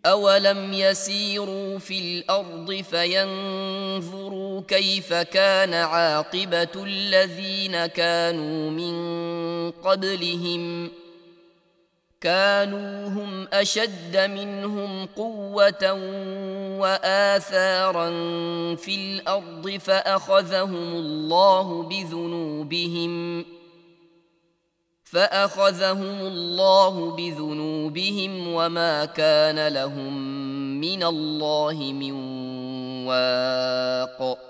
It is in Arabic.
أولم يسيروا في الأرض فينظروا كيف كان عاقبة الذين كانوا من قبلهم كانوا هم أشد منهم قوة وآثارا في الأرض فأخذهم الله بذنوبهم وما كان لهم من الله من واق.